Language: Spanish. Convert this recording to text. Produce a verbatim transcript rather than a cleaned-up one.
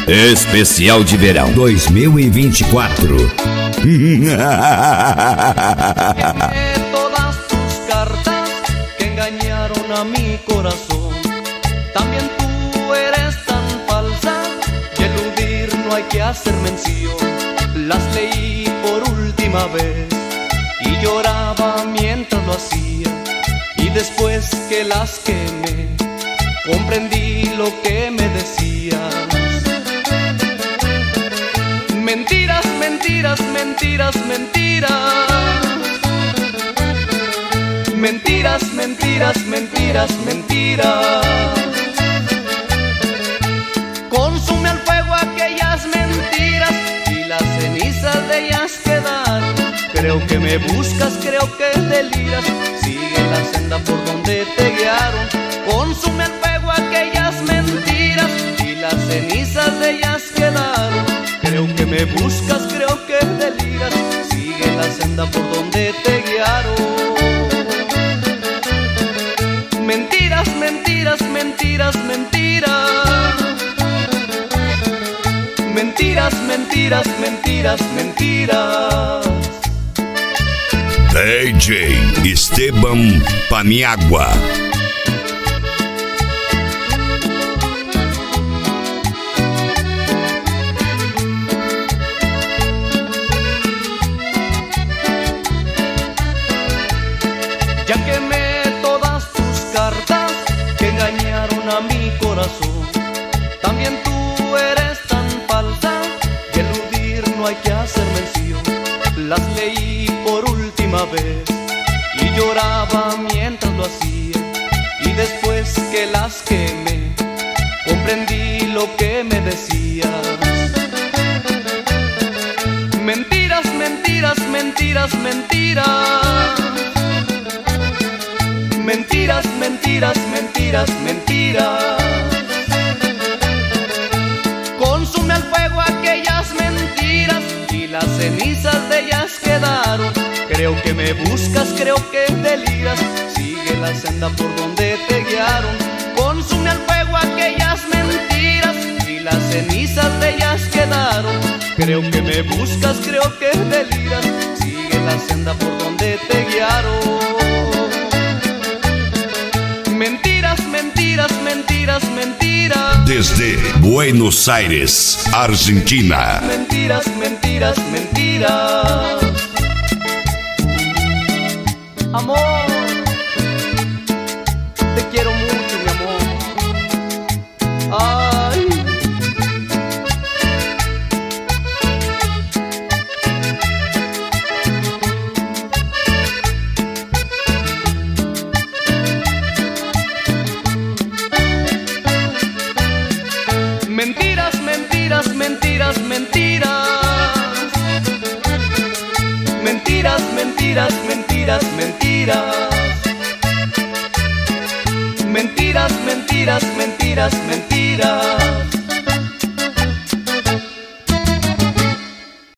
Especial de verão dois mil e vinte e quatro. Todas tus cartas que engañaron a mi corazón. También tú eres tan falsa y eludir no hay que hacer mención. Las leí por última vez y lloraba mientras lo hacía. Y después que las quemé, comprendí lo que me decías. Mentiras, mentiras, mentiras, mentiras. Mentiras, mentiras, mentiras, mentiras. Consume al fuego aquellas mentiras y las cenizas de ellas quedaron. Creo que me buscas, creo que deliras. Sigue la senda por donde te guiaron. Consume al fuego aquellas mentiras y las cenizas de ellas quedaron. Creo que me buscas, creo que deliras. Sigue la senda por donde te guiaron. Mentiras, mentiras, mentiras, mentiras. Mentiras, mentiras, mentiras, mentiras. D J Esteban Paniagua. Ya quemé todas tus cartas que engañaron a mi corazón. También tú eres tan falsa y eludir no hay que hacer mención. Las leí por última vez y lloraba mientras lo hacía. Y después que las quemé, comprendí lo que me decías. Mentiras, mentiras, mentiras, mentiras. Mentiras, mentiras, mentiras, mentiras. Consume al fuego aquellas mentiras y las cenizas de ellas quedaron. Creo que me buscas, creo que deliras. Sigue la senda por donde te guiaron. Consume al fuego aquellas mentiras y las cenizas de ellas quedaron. Creo que me buscas, creo que deliras. Sigue la senda por donde te guiaron. Mentiras, mentiras, mentiras, mentiras. Desde Buenos Aires, Argentina. Mentiras, mentiras, mentiras. Amor, te quiero mucho, mi amor. Ay. Mentiras, mentiras, mentiras, mentiras. Mentiras, mentiras, mentiras, mentiras. Mentiras, mentiras, mentiras, mentiras.